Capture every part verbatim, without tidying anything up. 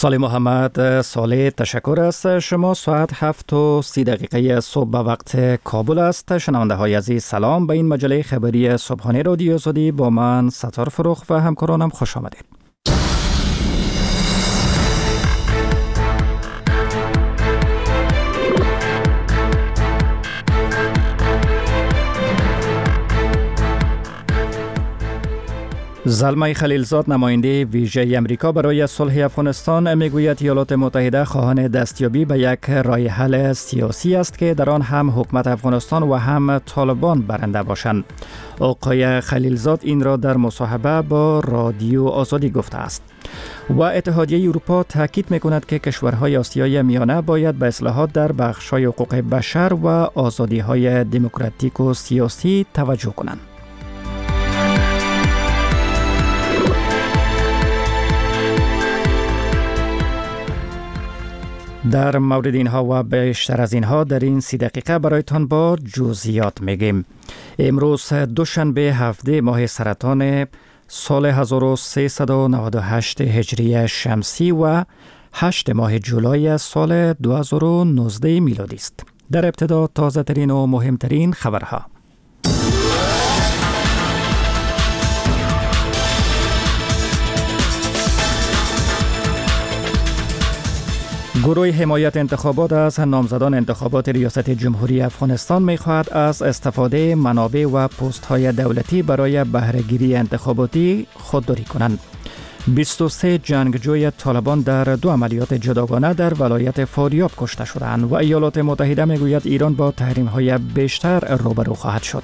سالی محمد صالح، تشکر است. شما ساعت هفت و سی دقیقه صبح به وقت کابل است. شنونده های عزیز سلام، به این مجله خبری صبحانه رادیو آزادی با من ستار فروخ و همکارانم خوش آمدید. زلمه خلیلزاد، نماینده ویژه امریکا برای صلح افغانستان، میگوید ایالات متحده خواهان دستیابی به یک راه حل سیاسی است که در آن هم حکومت افغانستان و هم طالبان برنده باشند. آقای خلیلزاد این را در مصاحبه با رادیو آزادی گفته است. و اتحادیه اروپا تاکید میکند که کشورهای آسیای میانه باید به اصلاحات در بخش‌های حقوق بشر و آزادی‌های دموکراتیک و سیاسی توجه کنند. در مورد اینها و بیشتر از اینها در این سی دقیقه برایتان با جزئیات میگیم. امروز دوشنبه هفده ماه سرطان سال هزار و سیصد و نود و هشت هجری شمسی و هشت ماه جولای سال دو هزار و نوزده میلادی است. در ابتدا تازه ترین و مهمترین خبرها. گروه حمایت انتخابات از نامزدان انتخابات ریاست جمهوری افغانستان می‌خواهد از استفاده منابع و پست‌های دولتی برای بهره‌گیری انتخاباتی خودداری کنند. بیست و سه جنگجوی طالبان در دو عملیات جداگانه در ولایت فاریاب کشته شدند و ایالات متحده می‌گوید ایران با تحریم‌های بیشتر روبرو خواهد شد.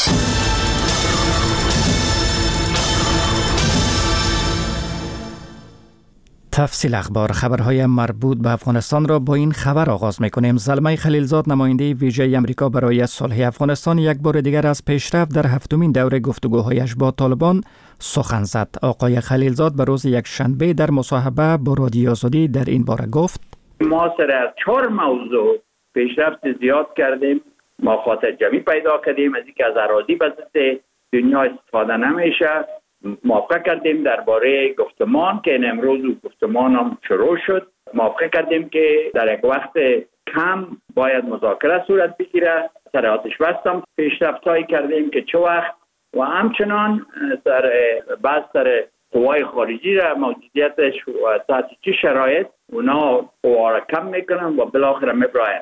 تفصیل اخبار. خبرهای مربوط به افغانستان را با این خبر آغاز می‌کنیم. زلمه خلیلزاد، نماینده ویژه امریکا برای صلح افغانستان، یک بار دیگر از پیشرفت در هفتمین دوره گفتگوهایش با طالبان سخن زد. آقای خلیلزاد به روز یک شنبه در مصاحبه با رادیو آزادی در این باره گفت: ما سر از چهار موضوع پیشرفت زیاد کردیم. ما خاطر جمعی پیدا کردیم از اینکه از اراضی به ضد دنیا استفاده نمیشه. موافقه کردیم درباره گفتمان که امروز گفتمان هم شروع شد. موافقه کردیم که در یک وقت کم باید مذاکره صورت بگیره. سر آتش بس هم پیشرفت‌هایی کردیم که چه وقت و همچنان در بحث در قوای خارجی را موجودیتش و تحت چه شرایط اونا قوا را کم میکنن و بالاخره میبراین.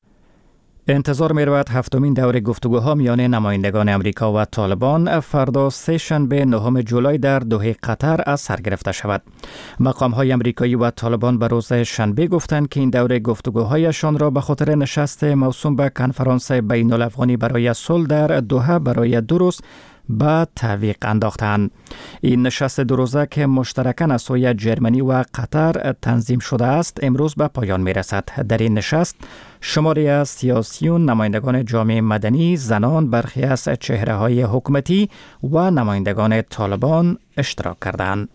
انتظار می رود هفتمین دور گفتگوها میان نمایندگان امریکا و طالبان فردا سه شنبه نهم جولای در دوحه قطر از سر گرفته شود. مقام های امریکایی و طالبان به روز شنبه گفتند که این دور گفتگوهایشان را به خاطر نشست موسوم به کنفرانس بین الافغانی برای صلح در دوحه برای دو روز به تعویق انداختند. این نشست دو روزه که مشترکاً از سوی جرمنی و قطر تنظیم شده است امروز به پایان می رسد. در این نشست شماری از سیاسیون، نمایندگان جامعه مدنی، زنان، برخی از چهره های حکومتی و نمایندگان طالبان اشتراک کردند.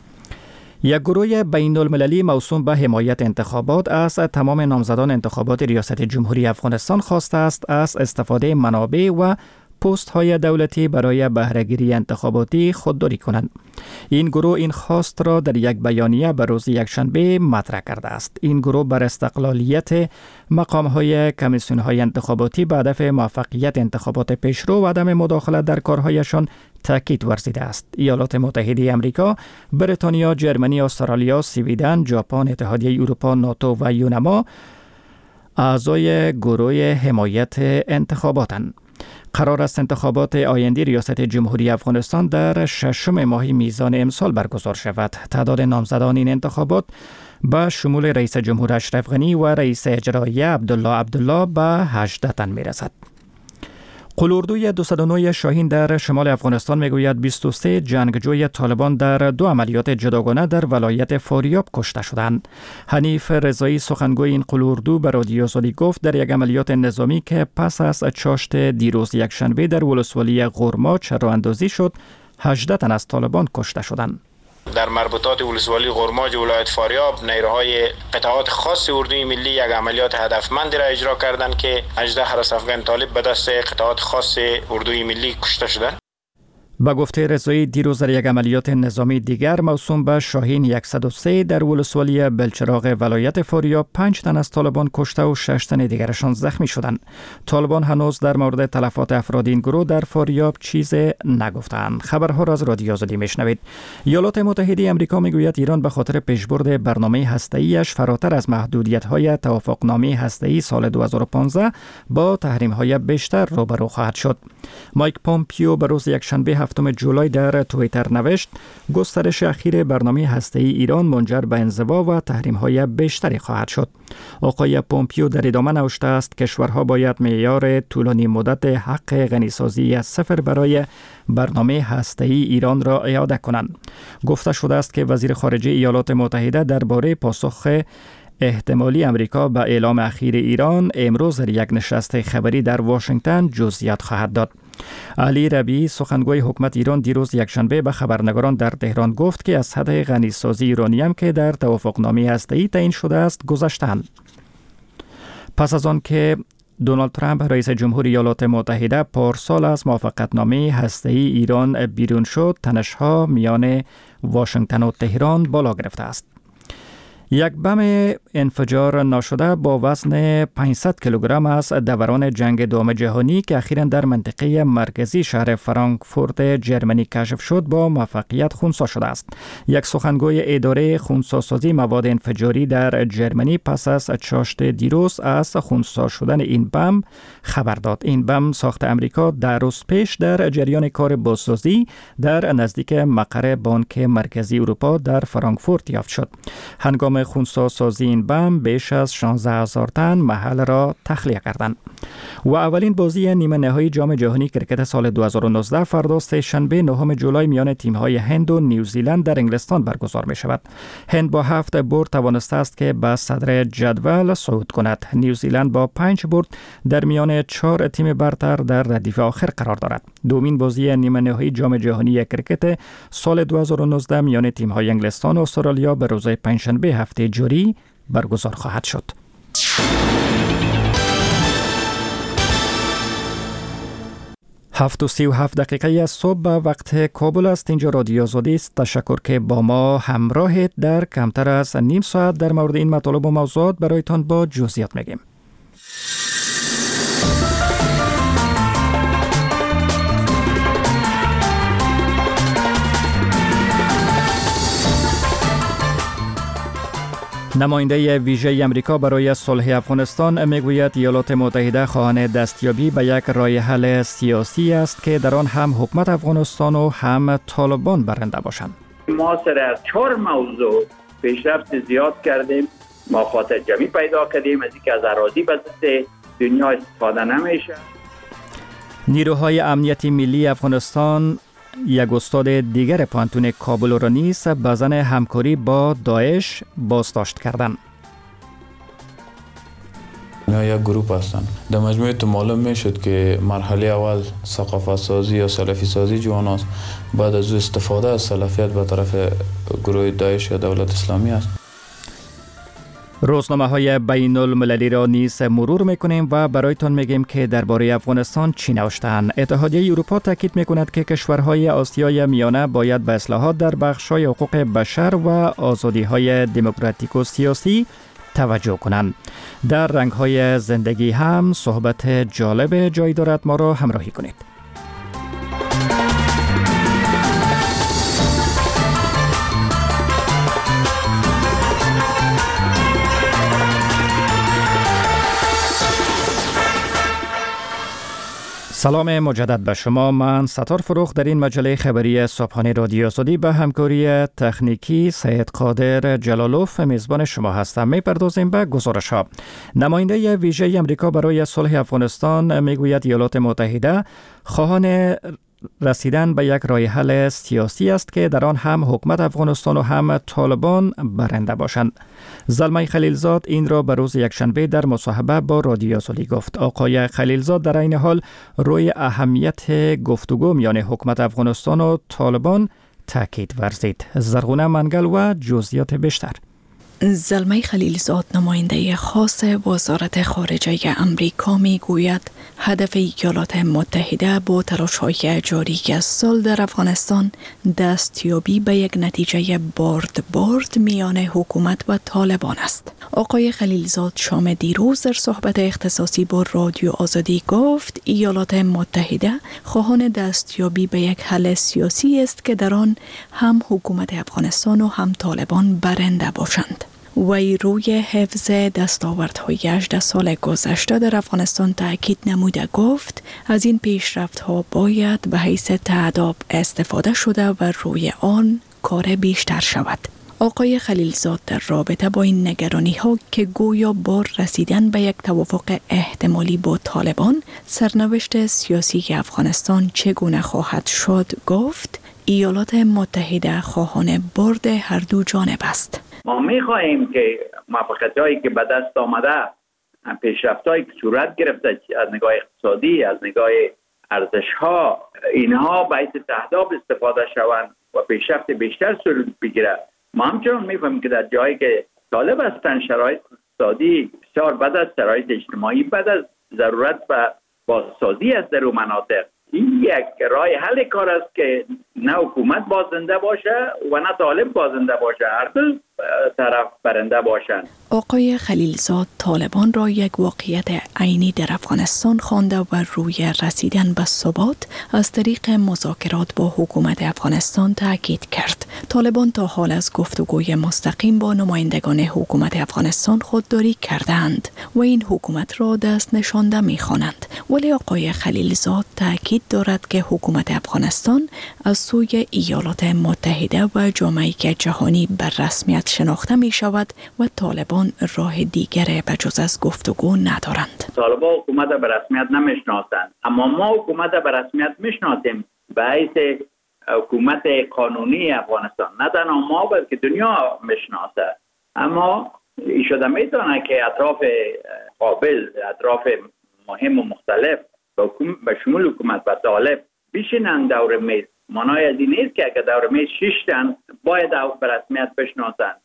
یک گروه بین المللی موسوم به حمایت انتخابات از تمام نامزدان انتخابات ریاست جمهوری افغانستان خواسته است از استفاده منابع و پست های دولتی برای بهره‌گیری انتخاباتی خودداری کنند. این گروه این خواست را در یک بیانیه به روز یکشنبه مطرح کرده است. این گروه بر استقلالیت مقام های کمیسیون های انتخاباتی به هدف موفقیت انتخابات پیشرو و عدم مداخلت در کارهایشان تاکید ورزیده است. ایالات متحده امریکا، بریتانیا، جرمنی، استرالیا، سویدن، ژاپن، اتحادیه اروپا، ناتو و یونما اعضای گروه حمایت انتخاباتند. قرار است انتخابات آینده ریاست جمهوری افغانستان در ششم ماه میزان امسال برگزار شود. تعداد نامزدان این انتخابات به شمول رئیس جمهور اشرف غنی و رئیس اجرایی عبدالله عبدالله به هجده تن میرسد. قلوردوی دویست و نه شاهین در شمال افغانستان میگوید بیست و سه جنگجوی طالبان در دو عملیات جداگانه در ولایت فاریاب کشته شدند. حنیف رضایی، سخنگوی این قلوردو، به رادیو آزادی گفت در یک عملیات نظامی که پس از چاشت دیروز یک شنبه در ولسوالی غرماچ راه اندازی شد، هجده تن از طالبان کشته شدند. در مربوطات ولسوالی غرماج ولایت فاریاب نیروهای قطعات خاص اردوی ملی یک عملیات هدفمندی را اجرا کردند که هجده حراس افغان طالب به دست قطعات خاص اردوی ملی کشته شدند. با گفته رضایی دیروز در یک عملیات نظامی دیگر موسوم به شاهین صد و سه در ولسوالی بلچراغ ولایت فاریاب پنج تن از طالبان کشته و شش تن دیگرشان زخمی شدند. طالبان هنوز در مورد تلفات افراد این گروه در فاریاب چیزی نگفتند. خبرها را از رادیو آزادی میشنوید. ایالات متحده آمریکا میگوید ایران به خاطر پیشبرد برنامه هسته‌ایش فراتر از محدودیت‌های توافقنامه هسته‌ای سال دو هزار و پانزده با تحریم‌های بیشتر روبرو خواهد شد. مایک پومپیو به روز یکشنبه هفتم جولای در توییتر نوشت گسترش اخیر برنامه هسته‌ای ایران منجر به انزوا و تحریم‌های بیشتری خواهد شد. آقای پومپیو در ادامه نوشته است کشورها باید معیار طولانی مدت حق غنیسازی از صفر برای برنامه هسته‌ای ایران را اعاده کنند. گفته شده است که وزیر خارجه ایالات متحده درباره پاسخ احتمالی امریکا به اعلام اخیر ایران امروز در یک نشست خبری در واشنگتن جزئیات خواهد داد. علی ربیعی سخنگوی حکومت ایران دیروز یکشنبه به خبرنگاران در تهران گفت که از حد غنیسازی یورانیم که در توافقنامه هسته‌ای تعیین شده است گذشتند. پس از آن که دونالد ترامپ رئیس جمهور ایالات متحده پارسال از موافقتنامه هسته‌ای ایران بیرون شد، تنش‌ها میان واشنگتن و تهران بالا گرفته است. یک بم انفجار ناشده با وزن پانصد کیلوگرم از دوران جنگ دوم جهانی که اخیراً در منطقه مرکزی شهر فرانکفورت جرمنی کشف شد با موفقیت خنثی شده است. یک سخنگوی اداره خنثی‌سازی مواد انفجاری در جرمنی پس از چاشت دیروز از خنثی شدن این بم خبر داد. این بم ساخت امریکا در روز پیش در جریان کار بازسازی در نزدیک مقر بانک مرکزی اروپا در فرانکفورت یافت شد. هنگام خنثی سازی این بم بیش از شانزده هزار تن محل را تخلیه کردند. و اولین بازی نیمه نهایی جام جهانی کرکت سال دو هزار و نوزده فردا سه شنبه نهم جولای میان تیم‌های هند و نیوزیلند در انگلستان برگزار می شود. هند با هفت برد توانسته است که به صدر جدول صعود کند. نیوزیلند با پنج برد در میان چهار تیم برتر در ردیف آخر قرار دارد. دومین بازی نیمه نهایی جام جهانی کرکت سال دو هزار و نوزده میان تیم‌های انگلستان و استرالیا به روز پنجشنبه هفته جاری برگزار خواهد شد. هفت و سی و هفت دقیقه از صبح به وقت کابل است. اینجا رادیو آزادی است. تشکر که با ما همراهید. در کمتر از نیم ساعت در مورد این مطالب و موضوعات برایتان با جزئیات میگیم. نماینده ویژه امریکا برای صلح افغانستان میگوید ایالات متحده خواهان دستیابی به یک راه حل سیاسی است که در آن هم حکومت افغانستان و هم طالبان برنده باشند. ما سر از چهار موضوع پیشرفت زیاد کردیم. ما خاطر جمعی پیدا کردیم از اینکه از اراضی به دست دنیا استفاده نمیشه. نیروهای امنیتی ملی افغانستان یک استاد دیگر پانتون کابل را نیز به زن همکاری با داعش بازداشت کردند. اینا یک گروپ هستند. در مجموع تو معلوم می شد که مرحله اول ثقافت سازی یا سلفی سازی جوان است. بعد از استفاده از سلفیت به طرف گروه داعش یا دولت اسلامی است. روزنامه های بین المللی را نیز مرور میکنیم و برایتان میگیم که درباره افغانستان چی نوشتند. اتحادیه اروپا تاکید میکند که کشورهای آسیای میانه باید به اصلاحات در بخش‌های حقوق بشر و آزادی‌های دموکراتیک و سیاسی توجه کنند. در رنگ‌های زندگی هم صحبت جالب جای دارد. ما را همراهی کنید. سلام مجدد به شما. من ستار فروخ در این مجله خبری صبحانه رادیو آزادی به همکاری تکنیکی سید قادر جلالوف میزبان شما هستم. میپردازیم به گزارش ها. نماینده ویژه امریکا برای صلح افغانستان میگوید ایالات متحده خواهان رسیدن به یک راه حل سیاسی است که در آن هم حکومت افغانستان و هم طالبان برنده باشند. زلمه خلیلزاد این را به روز یکشنبه در مصاحبه با رادیو آزادی گفت. آقای خلیلزاد در این حال روی اهمیت گفتگو میان حکومت افغانستان و طالبان تاکید ورزید. زرغونه منگل و جزئیات بیشتر. زلمه خلیلزاد نماینده خاص وزارت خارجه امریکا می گوید هدف ایالات متحده با تلاش‌های جاری از سال در افغانستان دستیابی به یک نتیجه بارد بارد میان حکومت و طالبان است. آقای خلیلزاد شام دیروز در صحبت اختصاصی با رادیو آزادی گفت ایالات متحده خواهان دستیابی به یک حل سیاسی است که در آن هم حکومت افغانستان و هم طالبان برنده باشند. وی روی حفظ دستاوردهای هجده سال گذشته در افغانستان تاکید نموده گفت از این پیشرفت‌ها باید به حیث تعداب استفاده شده و روی آن کار بیشتر شود. آقای خلیلزاد در رابطه با این نگرانی‌ها که گویا بار رسیدن به یک توافق احتمالی با طالبان سرنوشت سیاسی افغانستان چگونه خواهد شد گفت ایالات متحده خواهان برد هر دو جانب است. ما می‌خواهیم که موفقیت‌هایی که به دست آمده، پیشرفت‌هایی که صورت گرفته از نگاه اقتصادی، از نگاه ارزش‌ها، اینها باید تهداب استفاده شوند و پیشرفت بیشتر صورت بگیرد. ما همچنان می‌فهمیم که در جایی که طالب هستند شرایط اقتصادی بسیار بد است، شرایط اجتماعی بد است، ضرورت به بازسازی است در اون مناطق. این یک راه حل کار است که نه حکومت بازنده باشه و نه طالب بازنده باشه، هر دو طرف برنده باشند. آقای خلیلزاد طالبان را یک واقعیت عینی در افغانستان خوانده و روی رسیدن به ثبات از طریق مذاکرات با حکومت افغانستان تاکید کرد. طالبان تا حال از گفتگوی مستقیم با نمایندگان حکومت افغانستان خودداری کردند و این حکومت را دست نشانده می‌خوانند. ولی آقای خلیلزاد تاکید دارد که حکومت افغانستان از سوی ایالات متحده و جامعه جهانی بر رسمیت شناخته می شود و طالبان راه دیگر بجز از گفتگو ندارند. طالبان حکومت به رسمیت نمیشناسند، اما ما حکومت به رسمیت میشناسیم به حیث حکومت قانونی افغانستان. نه تنها ما بلکه دنیا میشناسه. اما ایشون میدونه که اطراف قابل، اطراف مهم و مختلف به شمول حکومت و طالب بشینن دور میز. معنای از این نیست که اگر دور میز شیشتن باید به رسمیت بشناسن،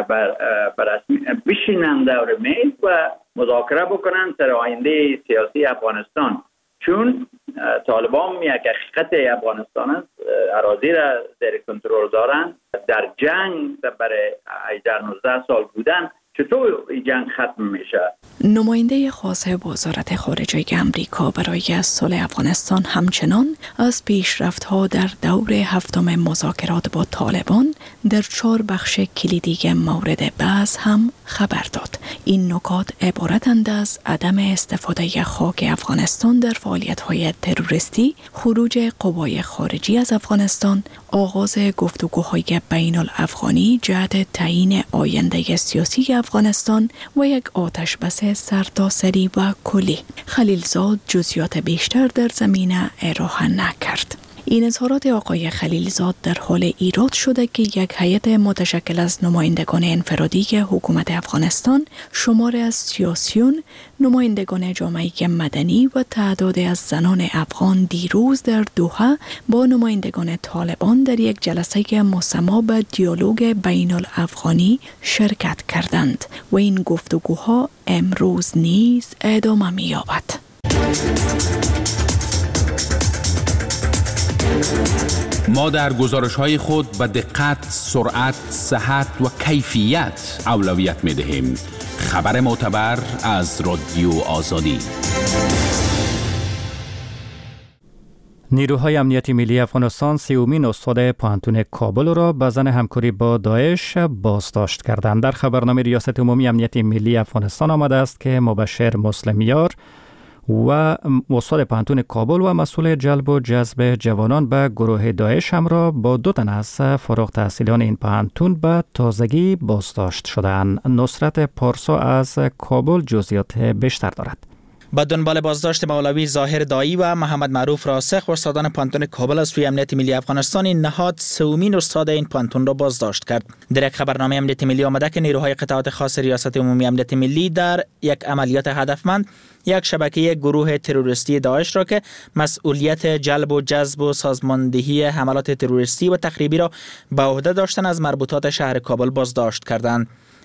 به رسمیت بشینن دور میز و مذاکره بکنن سر آینده سیاسی افغانستان. چون طالبان یک حقیقت افغانستان است، اراضی را زیر کنترل دارن، در جنگ برای هجده نوزده سال بودن. چطور این جنگ ختم میشه؟ نماینده خاص وزارت خارجه امریکا برای صلح افغانستان همچنان از پیشرفت‌ها در دور هفتم مذاکرات با طالبان در چهار بخش کلیدی مورد بحث هم خبر داد. این نکات عبارتند از عدم استفاده خاک افغانستان در فعالیت‌های تروریستی، خروج قوای خارجی از افغانستان، آغاز گفتگوهای بین الافغانی جهت تعیین آینده سیاسی افغانستان و یک آتش بس سرتاسری و کلی. خلیلزاد جزئیات بیشتر در زمینه ارائه نکرد. این اظهارات آقای خلیلزاد در حال ایراد شده که یک هیئت متشکل از نمایندگان انفرادی حکومت افغانستان، شمار از سیاسیون، نمایندگان جامعه مدنی و تعداد از زنان افغان دیروز در دوحه با نمایندگان طالبان در یک جلسه مسما به دیالوگ بین الافغانی شرکت کردند و این گفتگوها امروز نیز ادامه می‌یابد. ما در گزارش‌های خود به دقت، سرعت، صحت و کیفیت اولویت می‌دهیم. خبر معتبر از رادیو آزادی. نیروهای امنیتی ملی افغانستان سیومین استاد پانتون کابل را به ظن همکاری با داعش بازداشت کردند. در خبرنامه ریاست عمومی امنیتی ملی افغانستان آمده است که مبشر مسلمیار و استاد پانتون کابل و مسئول جلب و جذب جوانان به گروه داعش همراه با دو تن از فارغ التحصیلان این پانتون به تازگی بازداشت شدند. نصرت پارسا از کابل جزئیات بیشتر دارد. با دنبال بازداشت مولوی ظاهر دایی و محمد معروف راسخ استادان پانتون کابل از سوی امنیت ملی افغانستان، این نهاد سومین استاد این پانتون را بازداشت کرد. در یک خبرنامه امنیت ملی آمده که نیروهای قطعات خاص ریاست عمومی امنیت ملی در یک عملیات هدفمند یک شبکه گروه تروریستی داعش را که مسئولیت جلب و جذب و سازماندهی حملات تروریستی و تخریبی را به عهده داشتن از مربوطات شهر کابل بازداشت کردند.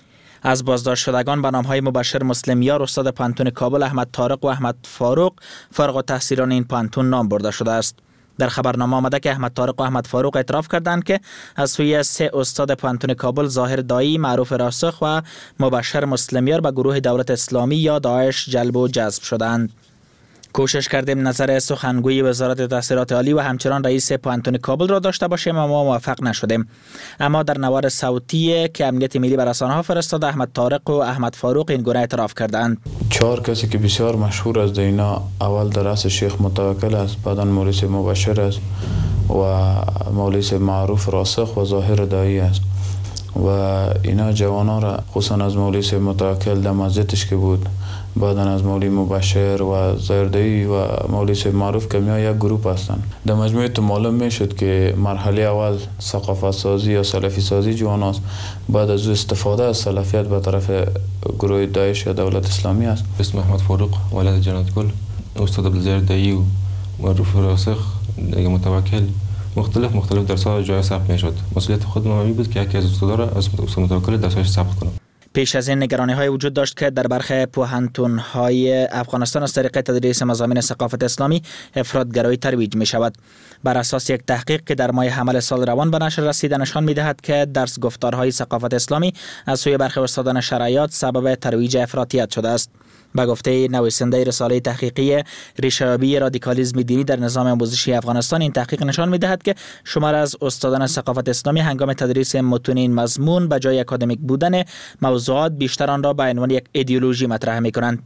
از بازداشت شدگان به نام‌های مبشر مسلمیار استاد پانتون کابل، احمد طارق و احمد فاروق فارغ التحصیلان این پانتون نام برده شده است. در خبرنامه آمده که احمد طارق و احمد فاروق اعتراف کردند که از سوی سه استاد پانتون کابل، ظاهر دایی، معروف راسخ و مبشر مسلمیار به گروه دولت اسلامی یا داعش جلب و جذب شدند. کوشش کردیم نظر سخنگوی وزارت تحصیلات عالی و همچنان رئیس پانتون کابل را داشته باشیم اما موفق نشدیم. اما در نوار صوتی که امنیت ملی بر رسانه‌ها فرستاد، احمد طارق و احمد فاروق این گونه اعتراف کردند. چهار کسی که بسیار مشهور از اینا، اول در رأس شیخ متوکل است، بعدا مولوی مبشر است و مولوی معروف راسخ و ظاهر دایی است و اینا جوانا را خصوصا از مولوی متوکل در مسجدش که بود، بعدا از مولوی مبشر و زردایی و مولوی معروف که میان یک گروپ هستند. در مجموع تو معلوم میشد که مرحله اول ثقافت سازی یا سلفی سازی جوان است، بعد از استفاده از سلفیت به طرف گروه داعش یا دولت اسلامی است. اسم احمد فاروق ولد جنت گل، استاد عبدالزردایی و معروف راسخ دیگه متوکل مختلف مختلف درس‌ها جای ثبت میشد. مسئولیت خود من بود که یکی از استادا را از استاد متوکل درس‌هاش ثبت کنم. پیش از این نگرانی‌های وجود داشت که در برخی پوهنتون‌های افغانستان از طریق تدریس مضامین ثقافت اسلامی افراط‌گرایی ترویج می‌شود. بر اساس یک تحقیق که در ماه حمل سال روان به نشر رسیده نشان می‌دهد که درس گفتارهای ثقافت اسلامی از سوی برخی استادان شرعیات سبب ترویج افراطیت شده است. به گفته نویسنده رساله تحقیقی ریشه‌یابی رادیکالیسم دینی در نظام آموزشی افغانستان، این تحقیق نشان می‌دهد که شمار از استادان ثقافت اسلامی هنگام تدریس متون این مضمون به جای اکادمیک بودن موضوعات بیشتر آن را به عنوان یک ایدئولوژی مطرح می‌کنند.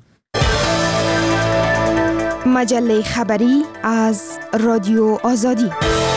مجله خبری از رادیو آزادی.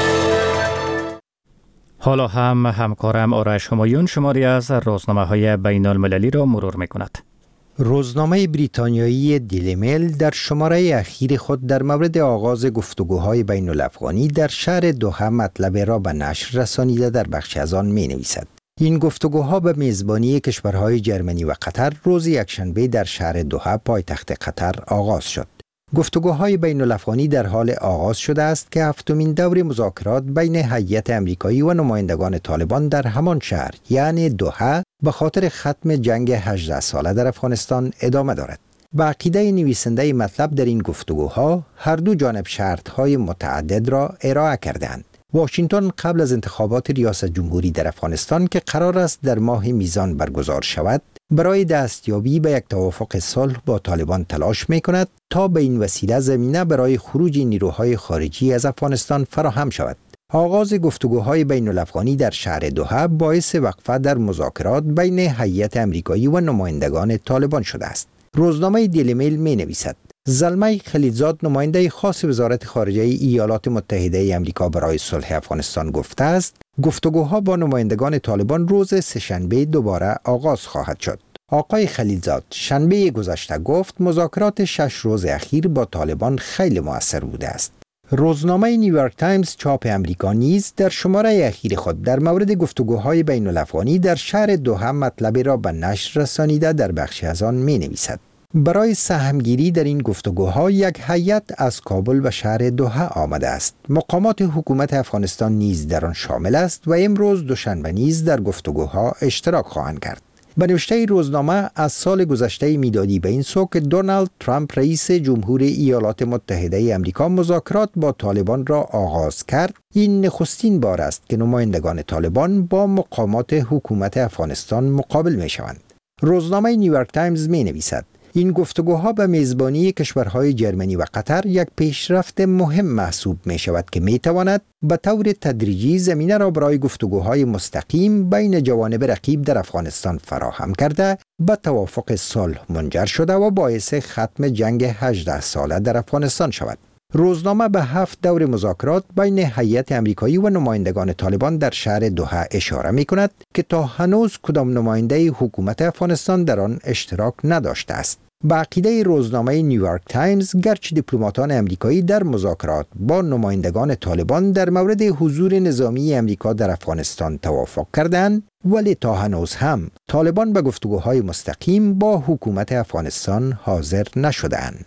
حالا هم همکارم آرش همایون شماری از روزنامه‌های بین‌المللی را مرور می‌کند. روزنامه بریتانیایی دیلی میل در شماره اخیر خود در مورد آغاز گفتگوهای بین الافغانی در شهر دوحه مطلب را به نشر رسانیده در بخش از آن می نویسد. این گفتگوها به میزبانی کشورهای جرمنی و قطر روز یکشنبه در شهر دوحه پایتخت قطر آغاز شد. گفتگوهای بین الافغانی در حال آغاز شده است که هفتمین دور مذاکرات بین هیئت امریکایی و نمایندگان طالبان در همان شهر یعنی دوحه به خاطر ختم جنگ هجده ساله در افغانستان ادامه دارد. به عقیده نویسنده مطلب در این گفتگوها هر دو جانب شرط‌های متعدد را ارائه کردند. واشنگتن قبل از انتخابات ریاست جمهوری در افغانستان که قرار است در ماه میزان برگزار شود، برای دستیابی به یک توافق صلح با طالبان تلاش می‌کند تا به این وسیله زمینه برای خروج نیروهای خارجی از افغانستان فراهم شود. آغاز گفتگوهای بین الافغانی در شهر دوحه باعث وقفه در مذاکرات بین هیئت امریکایی و نمایندگان طالبان شده است. روزنامه دیلی میل می‌نویسد: زلمه خلیلزاد، نماینده خاص وزارت خارجه ایالات متحده آمریکا برای صلح افغانستان، گفته است گفتگوها با نمایندگان طالبان روز سه‌شنبه دوباره آغاز خواهد شد. آقای خلیلزاد شنبه گذشته گفت مذاکرات شش روز اخیر با طالبان خیلی مؤثر بوده است. روزنامه نیویورک تایمز چاپ امریکا نیز در شماره اخیر خود در مورد گفتگوهای بین الافغانی در شهر دوحه مطلب را به نشر رسانیده در بخشی از آن می نویسد: برای سهمگیری در این گفتگوها یک هیئت از کابل و شهر دوحه آمده است. مقامات حکومت افغانستان نیز در آن شامل است و امروز دوشنبه نیز در گفتگوها اشتراک خواهند کرد. به نوشته روزنامه از سال گذشته میلادی به این سو که دونالد ترامپ رئیس جمهور ایالات متحده آمریکا مذاکرات با طالبان را آغاز کرد، این نخستین بار است که نمایندگان طالبان با مقامات حکومت افغانستان مقابل می شوند. روزنامه نیویورک تایمز می نویسد: این گفتگوها به میزبانی کشورهای جرمنی و قطر یک پیشرفت مهم محسوب می شود که می تواند به طور تدریجی زمینه را برای گفتگوهای مستقیم بین جوانب رقیب در افغانستان فراهم کرده به توافق صلح منجر شده و باعث ختم جنگ هجده ساله در افغانستان شود. روزنامه به هفت دور مذاکرات بین هیئت امریکایی و نمایندگان طالبان در شهر دوحه اشاره می کند که تا هنوز کدام نماینده حکومت افغانستان در آن اشتراک نداشته است. به عقیده روزنامه نیویورک تایمز، گرچه دیپلماتان امریکایی در مذاکرات با نمایندگان طالبان در مورد حضور نظامی امریکا در افغانستان توافق کردند، ولی تا هنوز هم طالبان به گفتگوهای مستقیم با حکومت افغانستان حاضر نشده‌اند.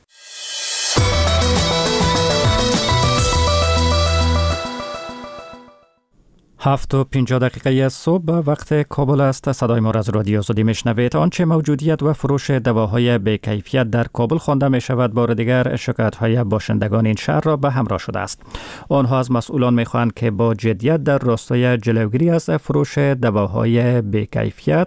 هفت و پنجاه دقیقه صبح وقت کابل است. صدای ما از رادیو آزادی میشنوید. آنچه موجودیت و فروش دواهای بی‌کیفیت در کابل خوانده می شود، بار دیگر شکایت‌های باشندگان این شهر را به همراه شده است. آنها از مسئولان می خواهند که با جدیت در راستای جلوگیری از فروش دواهای بی‌کیفیت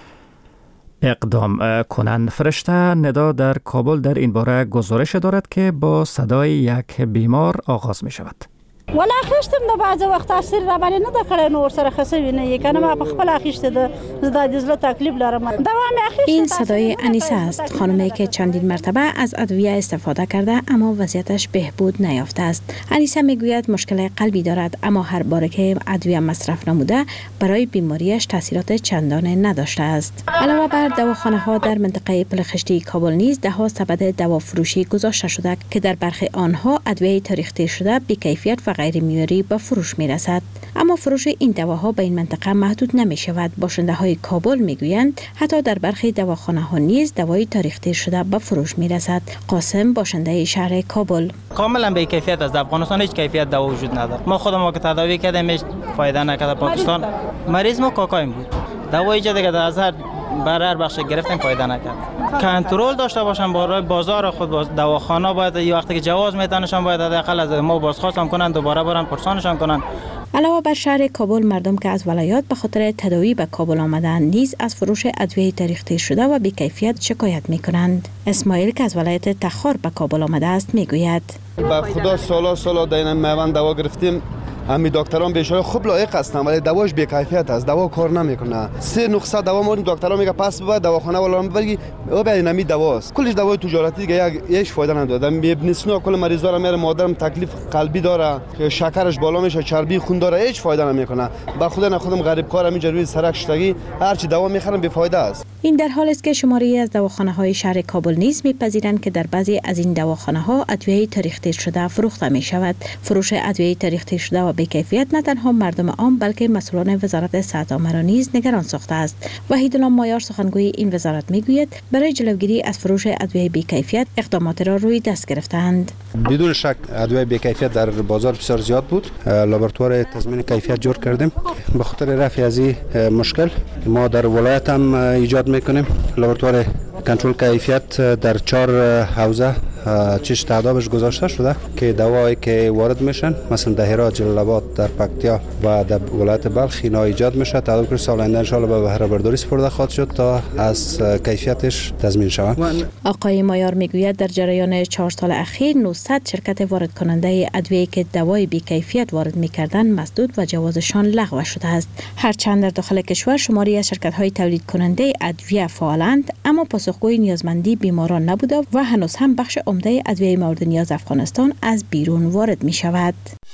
اقدام کنند. فرشته ندا در کابل در این باره گزارش دارد که با صدای یک بیمار آغاز می شود. ولا خشتم د بعض وخت تاثیر را باندې نه د کړه نور سره خسوي نه کنه ما په خپل اخیشته د زړه د زړه تکلیف لرم. دوام اخیشته. این صدای انیسه است، خانمی که چندین مرتبه از ادویه استفاده کرده اما وضعیتش بهبود نیافته است. انیسه میگوید مشکل قلبی دارد اما هر بار که ادویه مصرف نموده برای بیماریش تاثیرات چندانه نداشته است. علاوه بر دواخانه ها در منطقه پلخشتی کابل نیز ده ها سبد دوا فروشی گذاشته شده که در برخی آنها ادویه تاریخ تیر شده بی‌کیفیت و غیر معیاری به فروش می رسد. اما فروش این دواها به این منطقه محدود نمی شود. باشنده های کابل می گویند حتی در برخی دواخانه ها نیز دوای تاریخ تیر شده به فروش می رسد. قاسم باشنده شهر کابل: کاملا بی کیفیت است. در افغانستان هیچ کیفیت دوا وجود ندارد. ما خودم ما که تداوی کردیم هیچ فایده نکرد. پاکستان مریض ما کاکایم بود. دوایی که دیگه از هر برای هر بخش گرفتیم فایده نکرد. کنترل داشته باشن برای بازار خود، باز دواخانه باید یه وقتی که جواز میتونشون باید حداقل از ما بازخواست هم کنن، دوباره برن پرسانشون کنن. علاوه بر شهر کابل، مردم که از ولایات به خاطر تداوی به کابل آمدن نیز از فروش ادویه تاریخ تیر شده و بی‌کیفیت شکایت میکنند. اسماعیل که از ولایت تخار به کابل آمده است میگوید: با خدا سالا سالا دینم میوان دوا گرفتیم. همین دکتران بیچاره خوب لایق هستن ولی دواش بی‌کیفیت است. دوا کار نمیکنه. سه نسخه دوا ما دکترا میگه پس ببر دواخانه ولا ببری او به نمی دواست. کلش دوای تجارتی دیگه یک هیچ فایده نداره. میبنیسنو کل مریضا را میره، مادرم تکلیف قلبی داره، شکرش بالا میشه، چربی خون داره، هیچ فایده نمیکنه. با خدا نه خودم غریب کارم اینجا روی سرک شتگی هر چی دوا میخرم بی فایده است. این در حالی است که شماری از دواخانه های شهر کابل نیز میپذیرند که در بعضی از این دواخانه ها ادویه تاریخ تیر شده فروخته می شود. فروش ادویه تاریخ تیر شده و بی‌کیفیت نه تنها مردم عام بلکه مسئولان وزارت صحت عامه را نیز نگران ساخته است. وحیدالله مایار سخنگوی این وزارت میگوید برای جلوگیری از فروش ادویه بی‌کیفیت اقدامات را روی دست گرفتند. بدون شک ادویه بی‌کیفیت در بازار بسیار زیاد بود. لابراتوار تضمین کیفیت جور کردیم. به خاطر رفع از این مشکل ما در ولایت هم ایجاد میکنیم. لابراتوار کنترل کیفیت در چهار حوزه چش تعدادش گذاشته شده که دوایی که وارد میشن مثلا در هرات، جلال آباد، در پکتیا و در ولایت بلخ اینا ایجاد میشه. تعداد که سال آینده ان شاء الله به بهره برداری سپرده خواهد شد تا از کیفیتش تضمین شود. آقای مایار میگوید در جریان چهار سال اخیر نهصد شرکت وارد کننده ادویه که دوای بی کیفیت وارد میکردن مسدود و جوازشان لغو شده است. هرچند در داخل کشور شماری از شرکت های تولید کننده ادویه فعالند اما پاسخگوی نیازمندی بیماران نبوده و هنوز هم بخش عمده ادویه مورد نیاز افغانستان از بیرون وارد می شود.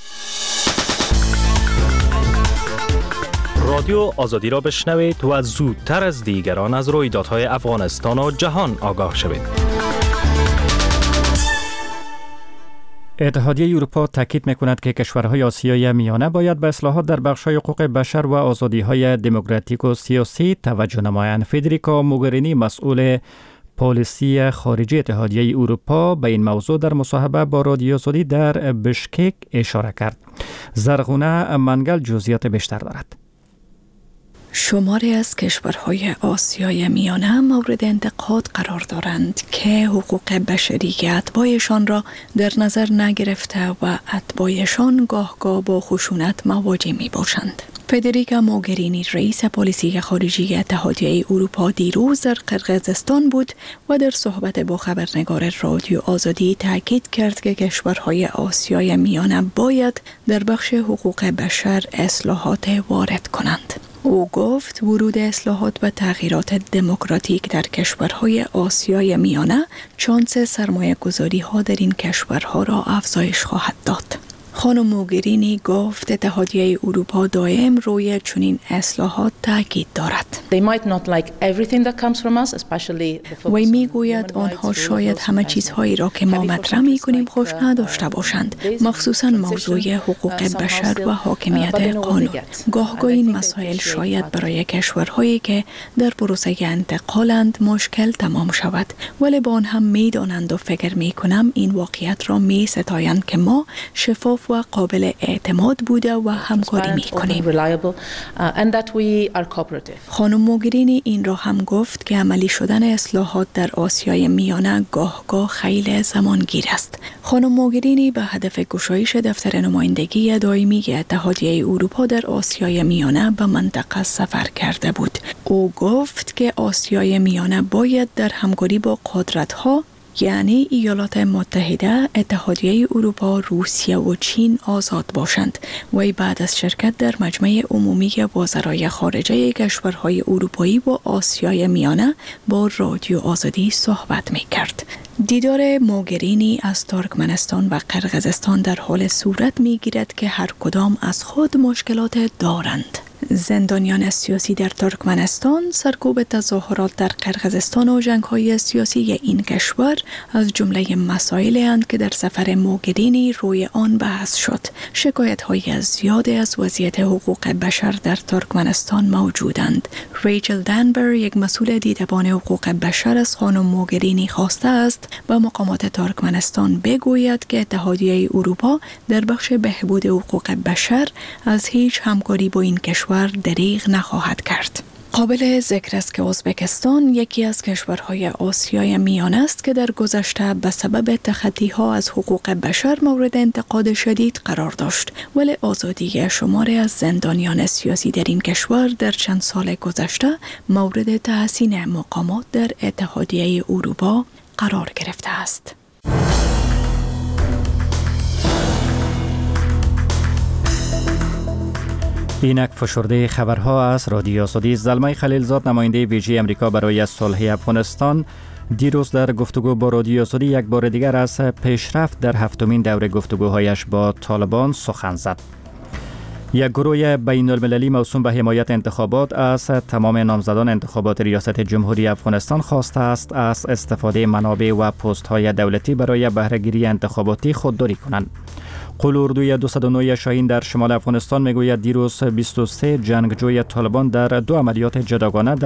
رادیو آزادی را بشنوید و زودتر از دیگران از رویدادهای افغانستان و جهان آگاه شوید. اتحادیه اروپا تاکید می‌کند که کشورهای آسیای میانه باید به اصلاحات در بخش‌های حقوق بشر و آزادی‌های دموکراتیک و سیاسی توجه نمایند. فدریکا موگرینی مسئول پالیسی خارجی اتحادیه اروپا به این موضوع در مصاحبه با رادیو آزادی در بشکک اشاره کرد. زرغونه منگل جزئیات بیشتر دارد. شماری از کشورهای آسیای میانه مورد انتقاد قرار دارند که حقوق بشری اتباعشان را در نظر نگرفته و اتباعشان گاهگاه با خشونت مواجه می باشند. فدریکا موگرینی رئیس پالیسی خارجی اتحادیه اروپا دیروز در قرقیزستان بود و در صحبت با خبرنگار رادیو آزادی تاکید کرد که کشورهای آسیای میانه باید در بخش حقوق بشر اصلاحات وارد کنند. او گفت ورود اصلاحات و تغییرات دموکراتیک در کشورهای آسیای میانه شانس سرمایه گذاری ها در این کشورها را افزایش خواهد داد. خانم موگرینی گفت اتحادیه اروپا دائم روی چنین اصلاحات تاکید دارد. وی میگوید آنها شاید همه چیزهایی را که ما مطرح میکنیم خوش نداشته باشند، مخصوصا موضوع حقوق بشر و حاکمیت قانون. گاهگاه این مسائل شاید برای کشورهایی که در پروسه انتقالند مشکل تمام شود، ولی با آن هم میدانند و فکر میکنم این واقعیت را میستایند که ما شفاف شفاف و قابل اعتماد بوده و همکاری می‌کنیم. خانم موگرینی این را هم گفت که عملی شدن اصلاحات در آسیای میانه گاه گاه خیلی زمانگیر است. خانم موگرینی به هدف گشایش دفتر نمایندگی دائمی اتحادیه اروپا در آسیای میانه به منطقه سفر کرده بود. او گفت که آسیای میانه باید در همکاری با قدرت‌ها یعنی ایالات متحده، اتحادیه اروپا، روسیه و چین آزاد باشند. و بعد از شرکت در مجمع عمومی وزرای خارجه کشورهای اروپایی و آسیای میانه با رادیو آزادی صحبت می کرد. دیدار موگرینی از ترکمنستان و قرقیزستان در حال صورت می گیرد که هر کدام از خود مشکلات دارند. زندانیان سیاسی در ترکمنستان، سرکوب تظاهرات در قرقیزستان و جنگ‌های سیاسی این کشور از جمله مسائلی اند که در سفر موگرینی روی آن بحث شد. شکایت‌های زیاد از وضعیت حقوق بشر در ترکمنستان موجودند. ریچل دنبر، یک مسئول دیدبان حقوق بشر، از خانم موگرینی خواسته است به مقامات ترکمنستان بگوید که اتحادیه اروپا در بخش بهبود حقوق بشر از هیچ همکاری با این کشور دریغ نخواهد کرد. قابل ذکر است که ازبکستان یکی از کشورهای آسیای میانه است که در گذشته به سبب تخطی‌ها از حقوق بشر مورد انتقاد شدید قرار داشت، ولی آزادی شماری از زندانیان سیاسی در این کشور در چند سال گذشته مورد تحسین مقامات در اتحادیه اروپا قرار گرفته است. اینک فشرده خبرها از رادیو آزادی. زلمه خلیلزاد، نماینده ویژه امریکا برای صلح افغانستان، دیروز در گفتگو با رادیو آزادی یک بار دیگر از پیشرفت در هفتمین دوره گفتگوهایش با طالبان سخن زد. یک گروه بین المللی موسوم به حمایت انتخابات از تمام نامزدان انتخابات ریاست جمهوری افغانستان خواسته است از استفاده منابع و پست های دولتی برای بهره‌گیری انتخاباتی خودداری کنند. قول اردوی دویست و نه شاهین در شمال افغانستان میگوید دیروز بیست و سه جنگجوی طالبان در دو عملیات جداگانه